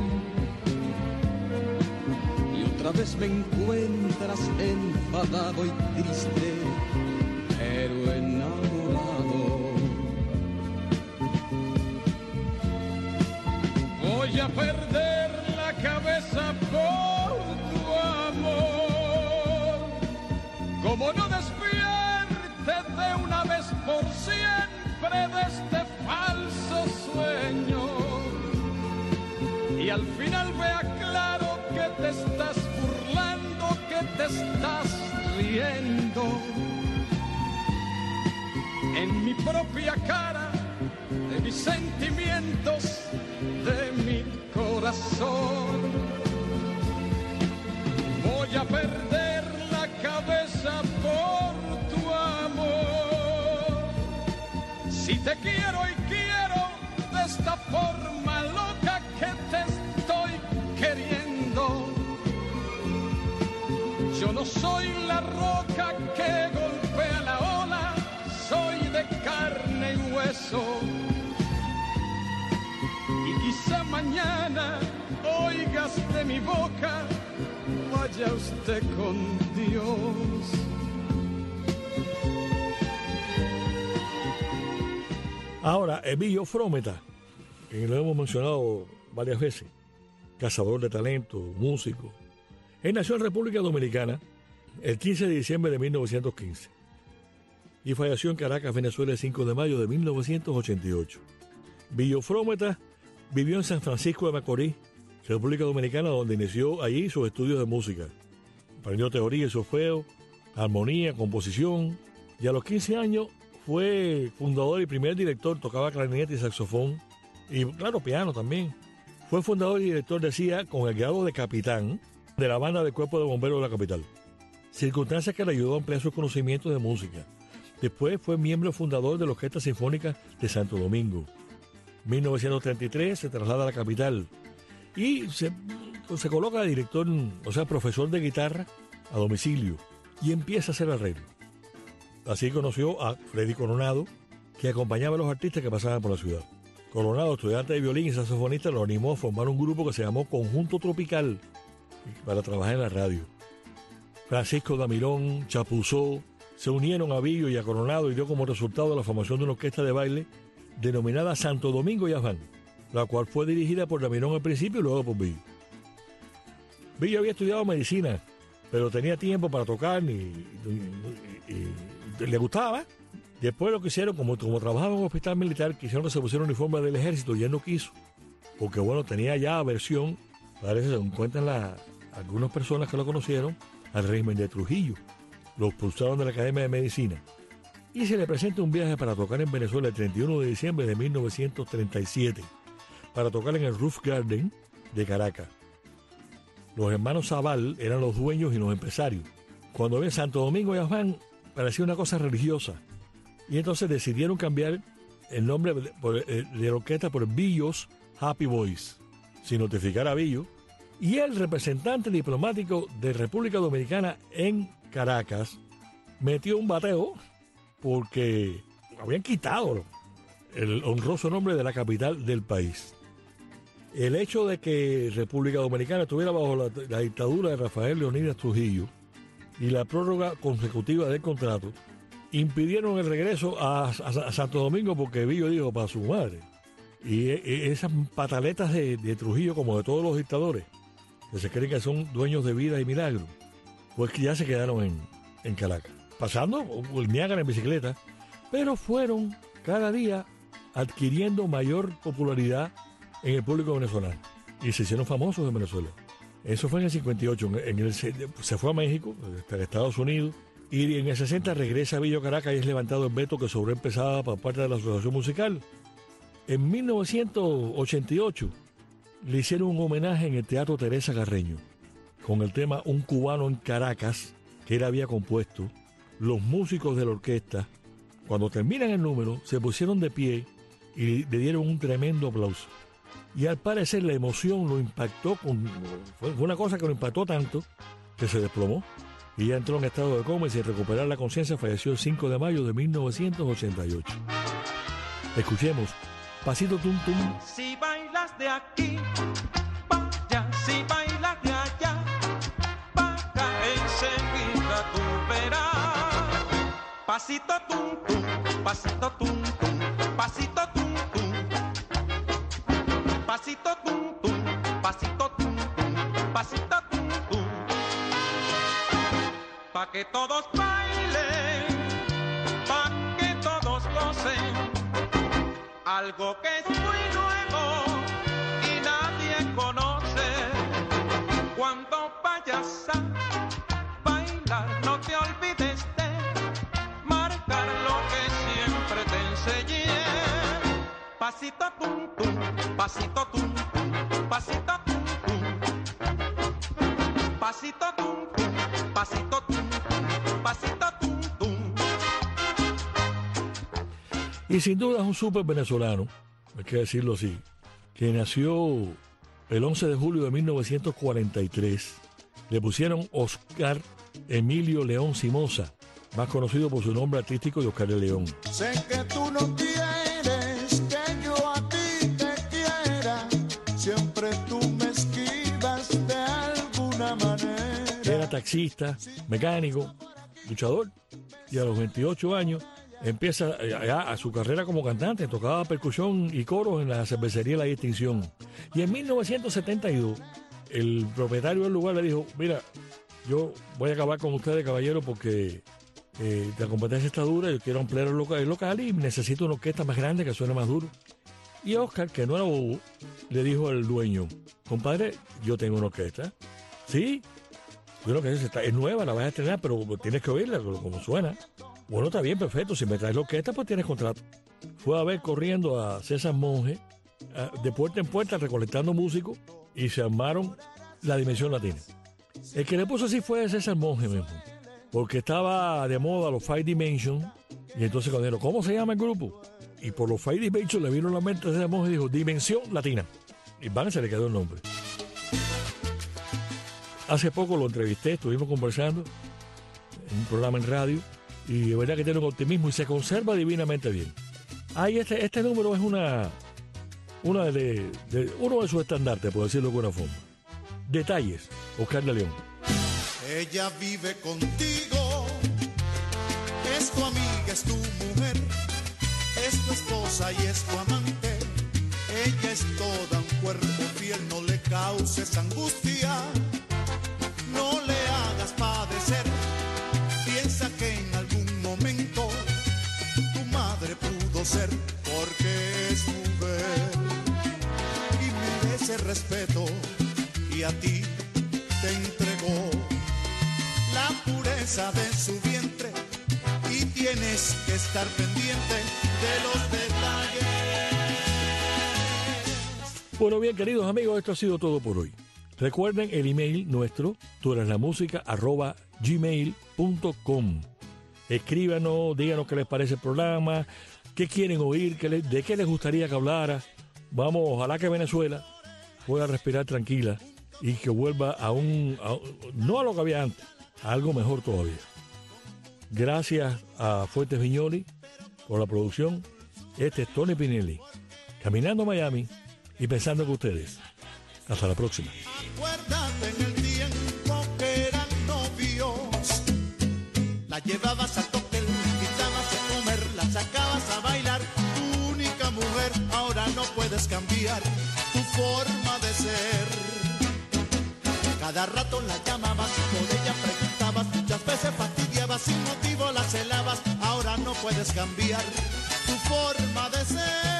y otra vez me encuentras enfadado y triste, pero enamorado. Voy a perder la cabeza por tu amor, como no despierte de una vez por siempre de este falso sueño, y al final vea claro que te estás burlando, que te estás riendo en mi propia cara, de mis sentimientos, de mi corazón. Voy a perder la cabeza por tu amor. Si te quiero y quiero de esta forma loca que te estoy queriendo, yo no soy la roca que golpea la ola, soy de carne y hueso. Y quizá mañana oigas de mi boca, vaya usted con Dios. Ahora, Billo Frometa, que lo hemos mencionado varias veces, cazador de talento, músico. Él nació en República Dominicana el 15 de diciembre de 1915 y falleció en Caracas, Venezuela, el 5 de mayo de 1988. Billo Frometa vivió en San Francisco de Macorís, República Dominicana, donde inició allí sus estudios de música. Aprendió teoría y solfeo, armonía, composición, y a los 15 años fue fundador y primer director, tocaba clarinete y saxofón, y claro, piano también. Fue fundador y director, decía, con el grado de capitán de la banda del Cuerpo de Bomberos de la capital. Circunstancias que le ayudó a ampliar sus conocimientos de música. Después fue miembro fundador de la Orquesta Sinfónica de Santo Domingo. En 1933 se traslada a la capital y se coloca de director, o sea, profesor de guitarra a domicilio. y empieza a hacer arreglos. Así conoció a Freddy Coronado, que acompañaba a los artistas que pasaban por la ciudad. Coronado, estudiante de violín y saxofonista, lo animó a formar un grupo que se llamó Conjunto Tropical para trabajar en la radio. Francisco Damirón, Chapuzó, se unieron a Billo y a Coronado y dio como resultado la formación de una orquesta de baile denominada Santo Domingo Jazz Band, la cual fue dirigida por Damirón al principio y luego por Billo. Billo había estudiado medicina, pero tenía tiempo para tocar y le gustaba. Después lo que hicieron, como trabajaba en un hospital militar, quisieron que se pusiera un uniforme del ejército y él no quiso, porque bueno, tenía ya aversión, parece, según cuentan algunas personas que lo conocieron, al régimen de Trujillo. Lo expulsaron de la Academia de Medicina. Y se le presenta un viaje para tocar en Venezuela el 31 de diciembre de 1937, para tocar en el Roof Garden de Caracas. Los hermanos Zabal eran los dueños y los empresarios. Cuando ven Santo Domingo Jazz Band, parecía una cosa religiosa. Y entonces decidieron cambiar el nombre de la orquesta por Billo's Happy Boys, sin notificar a Billo. Y el representante diplomático de República Dominicana en Caracas metió un bateo porque habían quitado el honroso nombre de la capital del país. El hecho de que República Dominicana estuviera bajo la dictadura de Rafael Leónidas Trujillo y la prórroga consecutiva del contrato impidieron el regreso a Santo Domingo porque Billo dijo para su madre. Y esas pataletas de Trujillo, como de todos los dictadores, que se creen que son dueños de vida y milagro, pues que ya se quedaron en Caracas, pasando el Niágara en bicicleta, pero fueron cada día adquiriendo mayor popularidad en el público venezolano y se hicieron famosos en Venezuela. Eso fue en el 58, se fue a México, a Estados Unidos, y en el 60 regresa a Billo Caracas y es levantado el veto que sobreempezaba por parte de la Asociación Musical. En 1988 le hicieron un homenaje en el Teatro Teresa Carreño con el tema Un Cubano en Caracas, que él había compuesto. Los músicos de la orquesta, cuando terminan el número, se pusieron de pie y le dieron un tremendo aplauso. Y al parecer la emoción lo impactó, fue una cosa que lo impactó tanto que se desplomó. Y ya entró en estado de coma y sin recuperar la conciencia falleció el 5 de mayo de 1988. Escuchemos Pasito Tum Tum. Si bailas de aquí, pa' allá, si bailas de allá, pa' acá, enseguida tú verás. Pasito tum tum, pasito tum tum, pasito tum tum. Pasito tum tum, pasito tum tum, pasito tum tum. Pa' que todos bailen, pa' que todos gocen, algo que es muy nuevo y nadie conoce. Cuando vayas a bailar, no te olvides de marcar lo que siempre te enseñé. Pasito tum tum, pasito tum tum, pasito tum tum. Pasito tum tum, pasito tum tum, pasito tum tum. Y sin duda es un súper venezolano, hay que decirlo así, que nació el 11 de julio de 1943. Le pusieron Oscar Emilio León Simosa, más conocido por su nombre artístico de Oscar de León. Sé que tú no quieres que yo a ti te quiera, siempre tú me esquivas de alguna manera. Era taxista, mecánico, luchador, y a los 28 años empieza a su carrera como cantante, tocaba percusión y coros en la cervecería La Distinción. Y en 1972, el propietario del lugar le dijo, mira, yo voy a acabar con ustedes, caballero, porque la competencia está dura, yo quiero ampliar el local y necesito una orquesta más grande que suene más duro. Y Oscar, que no era bobo, le dijo al dueño, compadre, yo tengo una orquesta. ¿Sí? Bueno, que es nueva, la vas a estrenar, pero tienes que oírla, como suena. Bueno, está bien, perfecto. Si me traes la orquesta, pues tienes contrato. Fue a ver corriendo a César Monge, de puerta en puerta, recolectando músicos, y se armaron la Dimensión Latina. El que le puso así fue César Monge mismo, porque estaba de moda los Five Dimensions, y entonces cuando dijeron, ¿cómo se llama el grupo? Y por los Five Dimensions le vino a la mente a César Monge y dijo, Dimensión Latina. Y van, se le quedó el nombre. Hace poco lo entrevisté, estuvimos conversando. un programa en radio, y de verdad que tiene un optimismo y se conserva divinamente bien. Este número es uno de sus estandartes, por decirlo de alguna forma. Detalles, Oscar de León. Ella vive contigo, es tu amiga, es tu mujer, es tu esposa y es tu amante. Ella es toda un cuerpo fiel, no le causes angustia, no le hagas padecer. Piensa que en algún momento tu madre pudo ser, porque es mujer y merece respeto, y a ti te entregó la pureza de su vientre, y tienes que estar pendiente de los detalles. Bueno, bien, queridos amigos, esto ha sido todo por hoy. Recuerden el email nuestro, tuereslamusica@gmail.com. Escríbanos, díganos qué les parece el programa, qué quieren oír, de qué les gustaría que hablara. Vamos, ojalá que Venezuela pueda respirar tranquila y que vuelva no a lo que había antes, a algo mejor todavía. Gracias a Fuentes Viñoli por la producción. Este es Tony Pinelli, caminando a Miami y pensando en ustedes. Hasta la próxima. Acuérdate en el tiempo que eran novios, la llevabas al cóctel, la invitabas a comer, la sacabas a bailar, tu única mujer. Ahora no puedes cambiar tu forma de ser. Cada rato la llamabas y por ella preguntabas, muchas veces fastidiabas, sin motivo la celabas. Ahora no puedes cambiar tu forma de ser.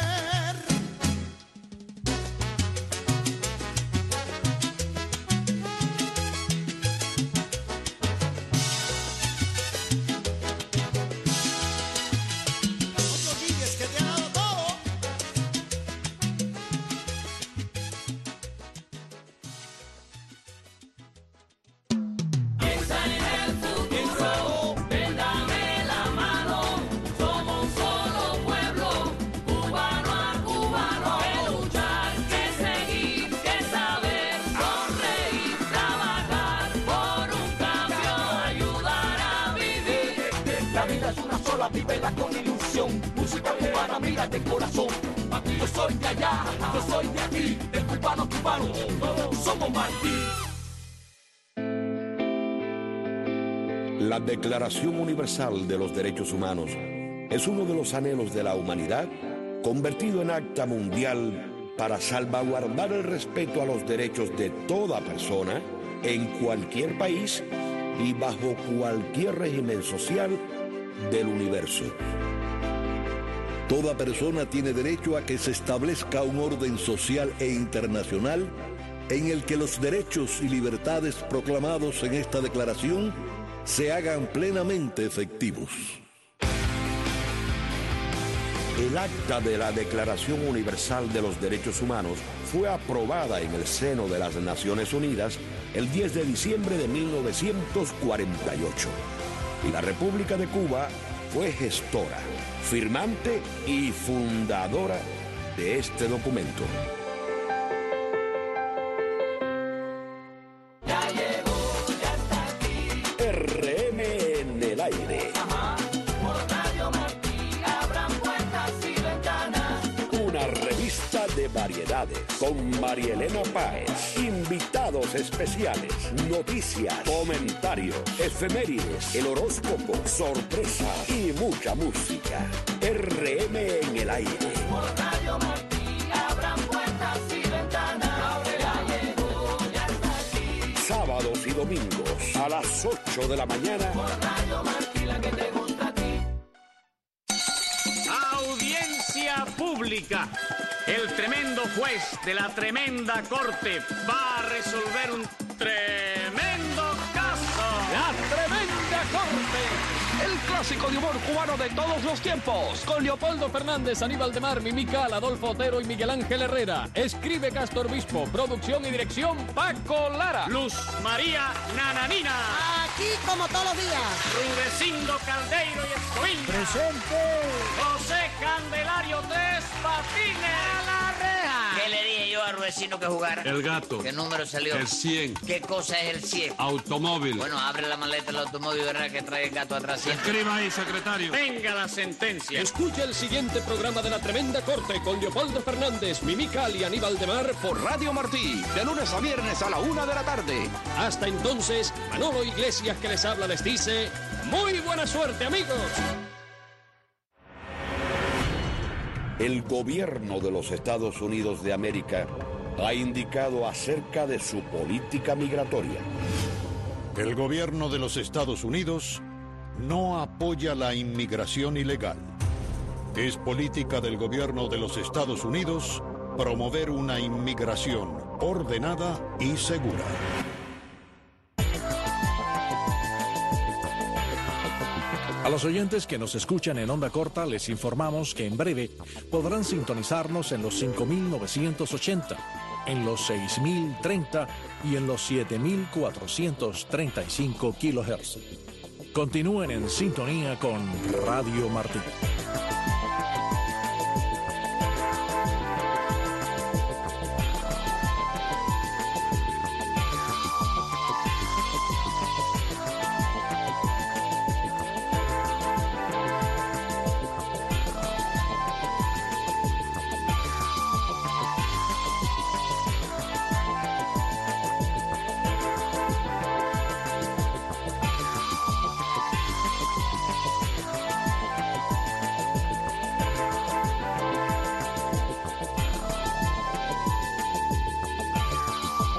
Vívela con ilusión, música cubana, mira de corazón. Aquí yo soy de allá, yo soy de aquí, de cubano a cubano, todos somos Martí. La Declaración Universal de los Derechos Humanos es uno de los anhelos de la humanidad convertido en acta mundial para salvaguardar el respeto a los derechos de toda persona en cualquier país y bajo cualquier régimen social del universo. Toda persona tiene derecho a que se establezca un orden social e internacional en el que los derechos y libertades proclamados en esta declaración se hagan plenamente efectivos. El acta de la Declaración Universal de los Derechos Humanos fue aprobada en el seno de las Naciones Unidas el 10 de diciembre de 1948. Y la República de Cuba fue gestora, firmante y fundadora de este documento. Ya llegó, ya está aquí. RM en el aire. Ajá, por Radio Martí abran puertas y ventanas. Una revista de variedades con María Elena Páez, invitados especiales, noticias, comentarios, efemérides, el horóscopo, sorpresas y mucha música. RM en el aire. Por Radio Martí abran puertas y ventanas. Ya llegó, ya está aquí. Sábados y domingos a las 8 de la mañana. Por Radio Martí, la que te gusta a ti. Audiencia pública. El tremendo juez de la tremenda corte va a resolver un tremendo caso. La tremenda corte. El clásico de humor cubano de todos los tiempos. Con Leopoldo Fernández, Aníbal de Mar, Mimical, Adolfo Otero y Miguel Ángel Herrera. Escribe Castor Bispo. Producción y dirección Paco Lara. Luz María Nananina. Aquí como todos los días. Rudecindo Caldeiro y Escoviña. Presente. José Candelario Tres Patines. A la reja. ¿Qué le dije yo a Rudecindo? vecino que jugara? El gato. ¿Qué número salió? El 100. ¿Qué cosa es el 100? Automóvil. Bueno, abre la maleta del automóvil y verá que trae el gato atrás. Escriba ahí, secretario. Venga la sentencia. Escucha el siguiente programa de La Tremenda Corte con Leopoldo Fernández, Mimical y Aníbal de Mar por Radio Martí, de lunes a viernes a la 1 de la tarde. Hasta entonces, Manolo Iglesias que les habla les dice, ¡muy buena suerte, amigos! El gobierno de los Estados Unidos de América ha indicado acerca de su política migratoria. El gobierno de los Estados Unidos no apoya la inmigración ilegal. Es política del gobierno de los Estados Unidos promover una inmigración ordenada y segura. A los oyentes que nos escuchan en onda corta les informamos que en breve podrán sintonizarnos en los 5980, en los 6030 y en los 7435 kHz. Continúen en sintonía con Radio Martí.